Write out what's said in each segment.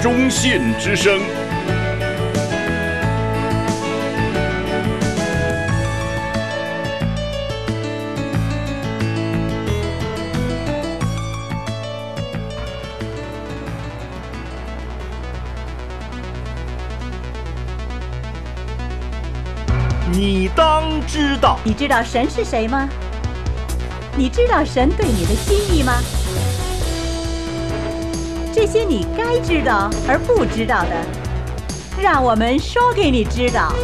中信之声。你当知道。 你知道神是谁吗？你知道神对你的心意吗？这些你该知道而不知道的，让我们说给你知道。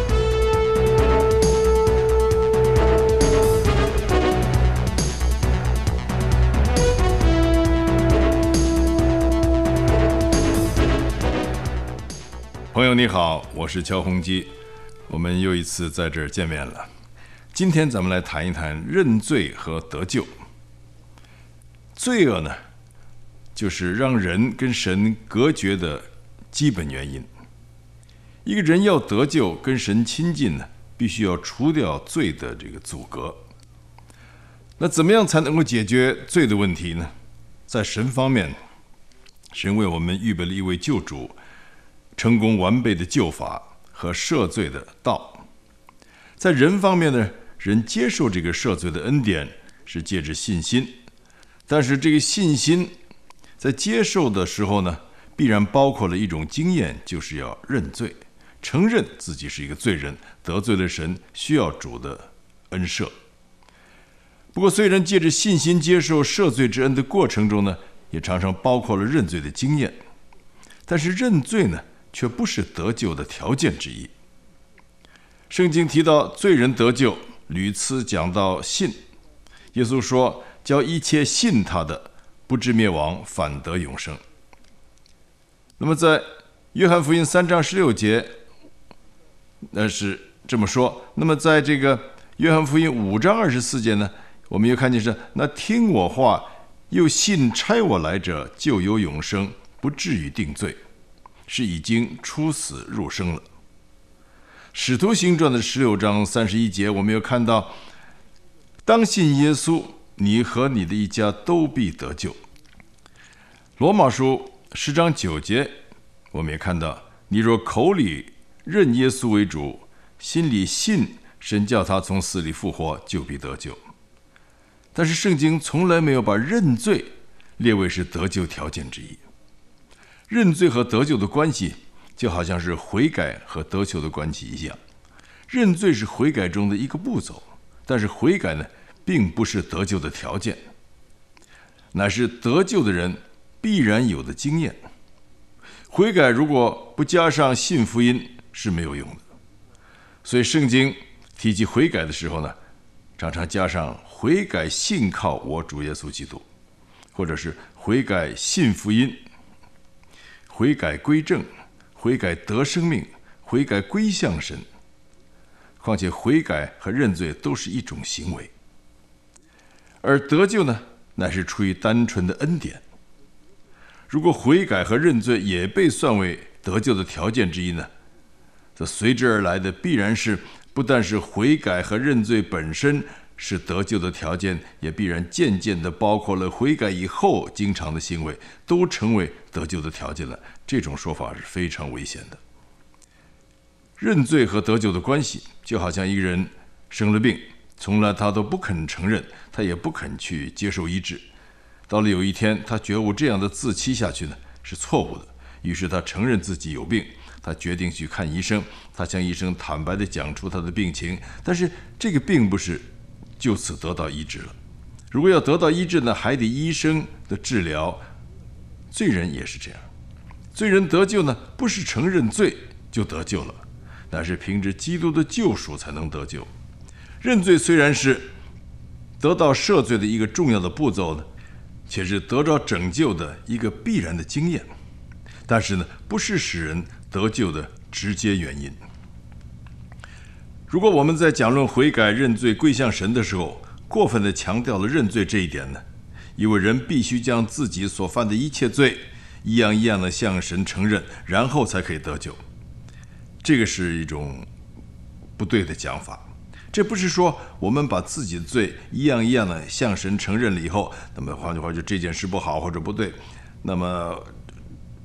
朋友你好，我是乔宏基，我们又一次在这儿见面了。今天咱们来谈一谈认罪和得救。罪恶呢，就是让人跟神隔绝的基本原因。一个人要得救跟神亲近呢，必须要除掉罪的这个阻隔。那怎么样才能够解决罪的问题呢？在神方面，神为我们预备了一位救主，成功完备的救法和赦罪的道。在人方面呢，人接受这个赦罪的恩典是借着信心，但是这个信心在接受的时候呢，必然包括了一种经验，就是要认罪，承认自己是一个罪人，得罪了神，需要主的恩赦。不过虽然借着信心接受赦罪之恩的过程中呢，也常常包括了认罪的经验，但是认罪呢，却不是得救的条件之一。圣经提到罪人得救，屡次讲到信。耶稣说，叫一切信他的不至灭亡，反得永生。那么在约翰福音3章16节那是这么说。那么在这个约翰福音5章24节呢，我们又看见是，那听我话又信差我来者，就有永生，不至于定罪，是已经出死入生了。使徒行传的16章31节，我们又看到，当信耶稣，你和你的一家都必得救。罗马书10章9节，我们也看到，你若口里认耶稣为主，心里信神叫他从死里复活，就必得救。但是圣经从来没有把认罪列为是得救条件之一。认罪和得救的关系就好像是悔改和得救的关系一样，认罪是悔改中的一个步骤，但是悔改呢，并不是得救的条件，乃是得救的人必然有的经验。悔改如果不加上信福音是没有用的，所以圣经提及悔改的时候呢，常常加上悔改信靠我主耶稣基督，或者是悔改信福音，悔改归正，悔改得生命，悔改归向神。况且悔改和认罪都是一种行为，而得救呢，乃是出于单纯的恩典。如果悔改和认罪也被算为得救的条件之一呢，则随之而来的必然是，不但是悔改和认罪本身是得救的条件，也必然渐渐地包括了悔改以后经常的行为都成为得救的条件了。这种说法是非常危险的。认罪和得救的关系，就好像一个人生了病，从来他都不肯承认，他也不肯去接受医治。到了有一天，他觉悟这样的自欺下去呢，是错误的，于是他承认自己有病，他决定去看医生，他向医生坦白地讲出他的病情，但是这个并不是就此得到医治了。如果要得到医治呢，还得医生的治疗。罪人也是这样，罪人得救呢，不是承认罪就得救了，乃是凭着基督的救赎才能得救。认罪虽然是得到赦罪的一个重要的步骤呢，且是得着拯救的一个必然的经验，但是呢，不是使人得救的直接原因。如果我们在讲论悔改、认罪、归向神的时候，过分地强调了认罪这一点呢，因为人必须将自己所犯的一切罪一样一样地向神承认，然后才可以得救。这个是一种不对的讲法。这不是说我们把自己的罪一样一样的向神承认了以后，那么换句话就这件事不好或者不对，那么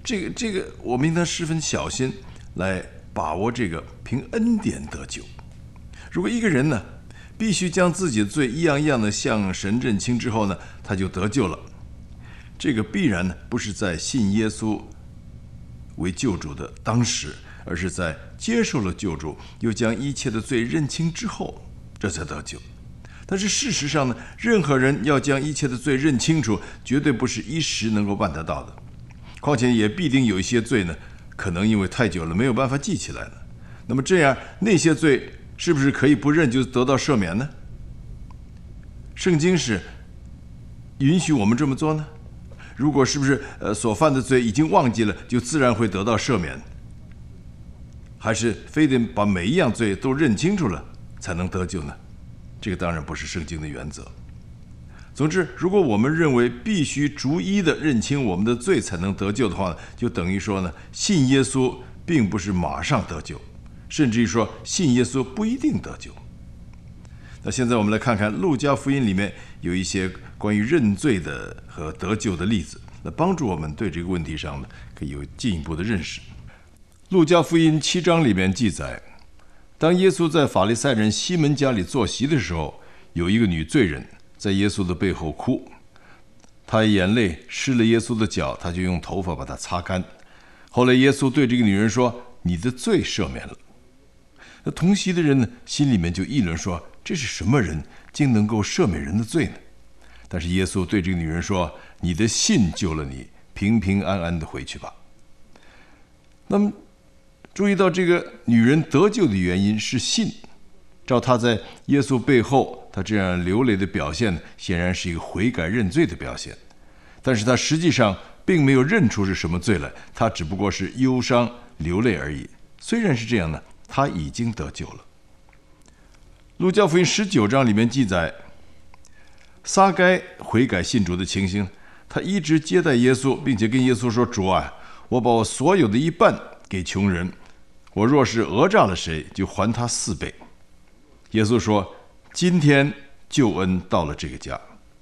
这个，我们应当十分小心来把握这个凭恩典得救。如果一个人呢，必须将自己的罪一样一样的向神认清之后呢，他就得救了。这个必然呢，不是在信耶稣为救主的当时，而是在接受了救主，又将一切的罪认清之后，这才得救。但是事实上呢，任何人要将一切的罪认清楚，绝对不是一时能够办得到的。况且也必定有一些罪呢，可能因为太久了没有办法记起来了。那么这样，那些罪是不是可以不认就得到赦免呢？圣经是允许我们这么做呢？如果是不是所犯的罪已经忘记了，就自然会得到赦免？还是非得把每一样罪都认清楚了才能得救呢？这个当然不是圣经的原则。总之，如果我们认为必须逐一的认清我们的罪才能得救的话，就等于说呢，信耶稣并不是马上得救，甚至于说信耶稣不一定得救。那现在我们来看看路加福音里面有一些关于认罪的和得救的例子，那帮助我们对这个问题上呢，可以有进一步的认识。路加福音7章里面记载，当耶稣在法利赛人西门家里坐席的时候，有一个女罪人在耶稣的背后哭，她眼泪湿了耶稣的脚，她就用头发把它擦干。后来耶稣对这个女人说：“你的罪赦免了。”那同席的人呢，心里面就议论说：“这是什么人，竟能够赦免人的罪呢？”但是耶稣对这个女人说：“你的信救了你，平平安安的回去吧。”那么注意到这个女人得救的原因是信，照她在耶稣背后她这样流泪的表现，显然是一个悔改认罪的表现。但是她实际上并没有认出是什么罪来，她只不过是忧伤流泪而已。虽然是这样呢，她已经得救了。路加福音19章里面记载，撒该悔改信主的情形，他一直接待耶稣，并且跟耶稣说：“主啊，我把我所有的一半给穷人，我若是讹诈了谁，就还他4倍。”耶稣说：“今天救恩到了这个家。”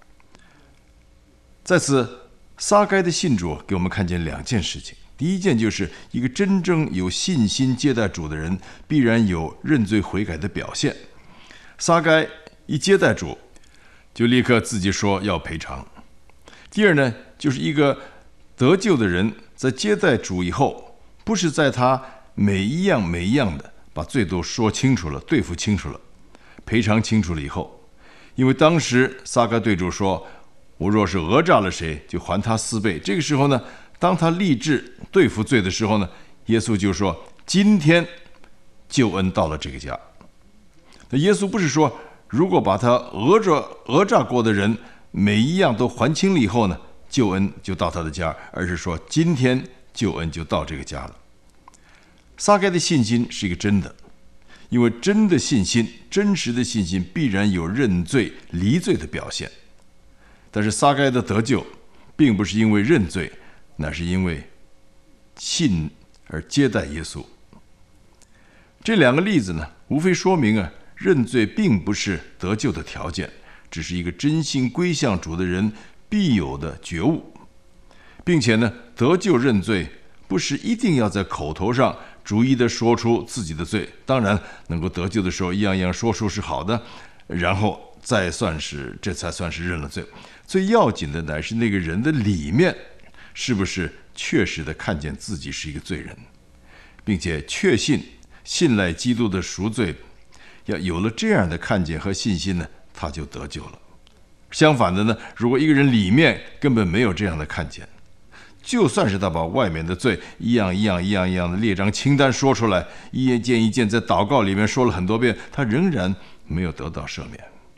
在此，撒该的信主给我们看见2件事情。第一件就是一个真正有信心接待主的人，必然有认罪悔改的表现。撒该一接待主，就立刻自己说要赔偿。第二呢，就是一个得救的人在接待主以后，不是在他每一样的把罪都说清楚了，对付清楚了，赔偿清楚了以后，因为当时撒该对主说：“我若是讹诈了谁，就还他4倍。”这个时候呢，当他立志对付罪的时候呢，耶稣就说：“今天救恩到了这个家。”那耶稣不是说，如果把他讹诈过的人每一样都还清了以后呢，救恩就到他的家，而是说今天救恩就到这个家了。撒该的信心是一个真的，因为真的信心、真实的信心必然有认罪离罪的表现。但是撒该的得救并不是因为认罪，乃是因为信而接待耶稣。这2个例子呢，无非说明认罪并不是得救的条件，只是一个真心归向主的人必有的觉悟，并且呢，得救认罪不是一定要在口头上逐一的说出自己的罪，当然能够得救的时候一样一样说出是好的，然后这才算是认了罪。最要紧的乃是那个人的里面是不是确实的看见自己是一个罪人，并且确信赖基督的赎罪。要有了这样的看见和信心呢，他就得救了。相反的呢，如果一个人里面根本没有这样的看见，就算是他把外面的罪一样的列张清单说出来，一件在祷告里面说了很多遍，他仍然没有得到赦免。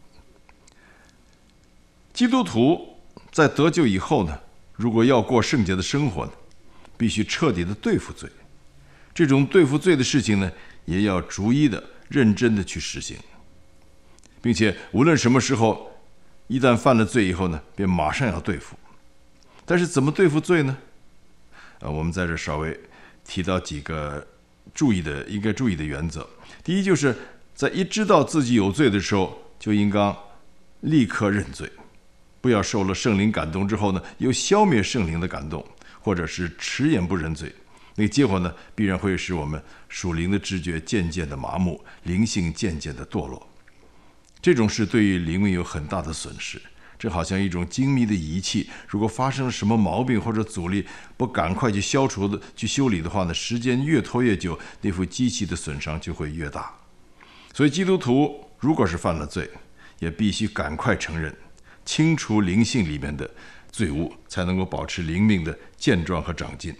基督徒在得救以后呢，如果要过圣洁的生活呢，必须彻底的对付罪。这种对付罪的事情呢，也要逐一的认真的去实行，并且无论什么时候，一旦犯了罪以后呢，便马上要对付。但是怎么对付罪呢？我们在这稍微提到几个应该注意的原则。第一，就是在一知道自己有罪的时候，就应当立刻认罪，不要受了圣灵感动之后呢，又消灭圣灵的感动， 或者是迟延不认罪，那个结果呢，必然会使我们属灵的知觉渐渐的麻木，灵性渐渐的堕落。这种事对于灵命有很大的损失。这好像一种精密的仪器，如果发生了什么毛病或者阻力，不赶快去消除的、去修理的话呢，时间越拖越久，那副机器的损伤就会越大。所以基督徒如果是犯了罪，也必须赶快承认，清除灵性里面的罪污，才能够保持灵命的健壮和长进。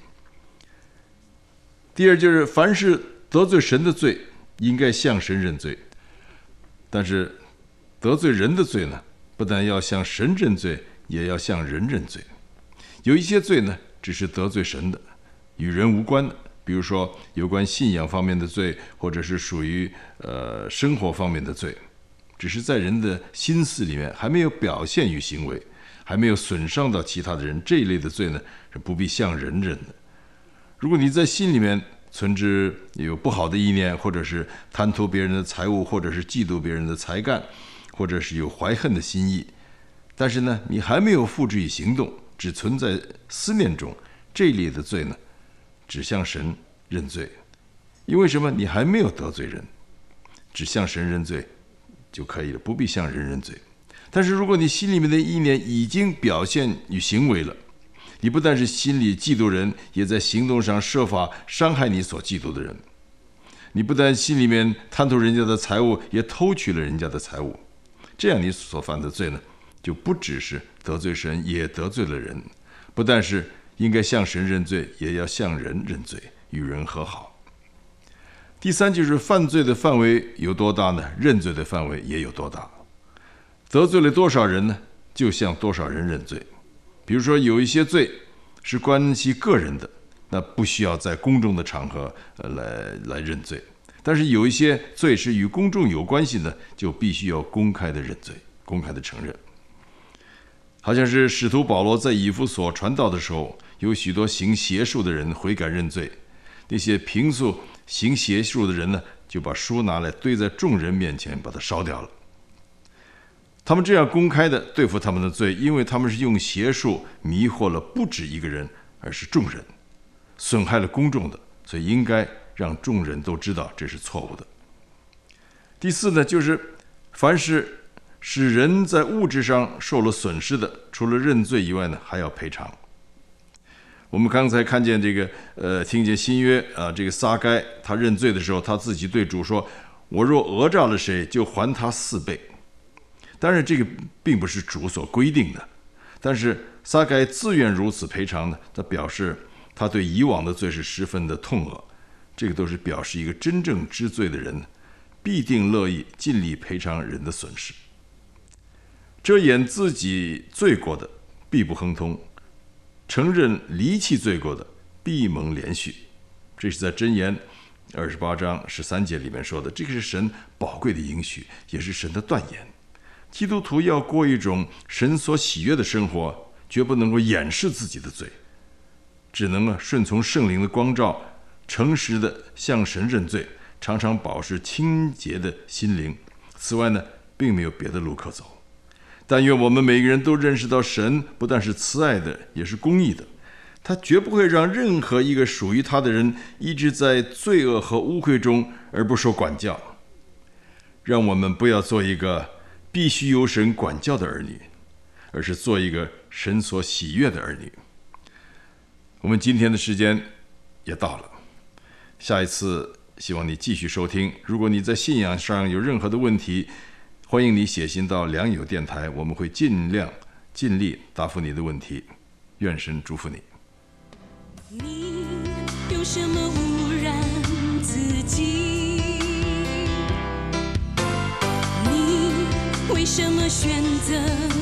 第二就是凡是得罪神的罪，应该向神认罪，但是得罪人的罪呢，不但要向神认罪，也要向人认罪。有一些罪呢，只是得罪神的，与人无关的，比如说有关信仰方面的罪，或者是属于生活方面的罪，只是在人的心思里面还没有表现于行为，还没有损伤到其他的人，这一类的罪呢，是不必向人认的。如果你在心里面存之有不好的意念，或者是贪图别人的财物，或者是嫉妒别人的才干，或者是有怀恨的心意，但是呢，你还没有付之以行动，只存在思念中，这一类的罪呢，只向神认罪。因为什么？你还没有得罪人，只向神认罪就可以了，不必向人认罪。但是如果你心里面的意念已经表现与行为了，你不但是心里嫉妒人，也在行动上设法伤害你所嫉妒的人。你不但心里面贪图人家的财物，也偷取了人家的财物。这样你所犯的罪呢，就不只是得罪神，也得罪了人。不但是应该向神认罪，也要向人认罪，与人和好。第三就是犯罪的范围有多大呢？认罪的范围也有多大。得罪了多少人呢？就向多少人认罪。比如说有一些罪是关系个人的，那不需要在公众的场合来认罪。但是有一些罪是与公众有关系的，就必须要公开的认罪，公开的承认。好像是使徒保罗在以弗所传道的时候，有许多行邪术的人悔改认罪，那些平素行邪术的人呢，就把书拿来堆在众人面前，把它烧掉了。他们这样公开的对付他们的罪，因为他们是用邪术迷惑了不止一个人，而是众人，损害了公众的，所以应该让众人都知道这是错误的。第四呢，就是凡是使人在物质上受了损失的，除了认罪以外呢，还要赔偿。我们刚才看见这个听见新约这个撒该他认罪的时候，他自己对主说：“我若讹诈了谁，就还他4倍。”当然，这个并不是主所规定的，但是撒该自愿如此赔偿呢，他表示他对以往的罪是十分的痛恶。这个都是表示一个真正知罪的人必定乐意尽力赔偿人的损失。遮掩自己罪过的必不亨通，承认离弃罪过的必蒙连续。这是在箴言28章13节里面说的，这个是神宝贵的应许，也是神的断言。基督徒要过一种神所喜悦的生活，绝不能够掩饰自己的罪，只能顺从圣灵的光照，诚实的向神认罪，常常保持清洁的心灵。此外呢，并没有别的路可走。但愿我们每个人都认识到，神不但是慈爱的，也是公义的。他绝不会让任何一个属于他的人一直在罪恶和污秽中而不受管教。让我们不要做一个必须由神管教的儿女，而是做一个神所喜悦的儿女。我们今天的时间也到了，下一次希望你继续收听。如果你在信仰上有任何的问题，欢迎你写信到良友电台，我们会尽力答复你的问题。愿神祝福你。 你用什么污染自己？你为什么选择